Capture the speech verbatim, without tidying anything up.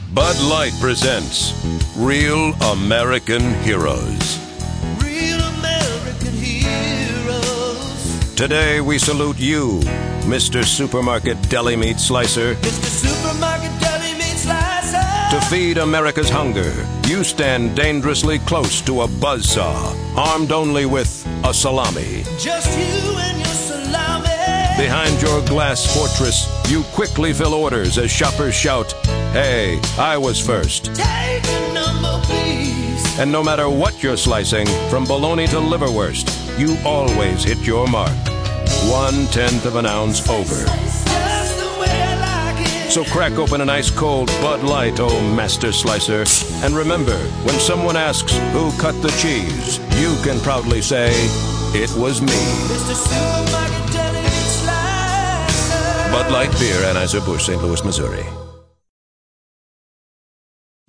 Bud Light presents Real American Heroes. Real American heroes. Today we salute you, Mister Supermarket Deli Meat Slicer. Mister Supermarket Deli Meat Slicer. To feed America's hunger, you stand dangerously close to a buzzsaw, armed only with a salami. Just you and your salami. Behind your glass fortress, you quickly fill orders as shoppers shout, "Hey, I was first." Take a number, please. And no matter what you're slicing, from bologna to liverwurst, you always hit your mark. One-tenth of an ounce over. Just the way I like it. So crack open an ice-cold Bud Light, oh Master Slicer. And remember, when someone asks who cut the cheese, you can proudly say, "It was me." Mister Supermarket Deli Meat Slicer. Bud Light Beer, Anheuser-Busch, Saint Louis, Missouri.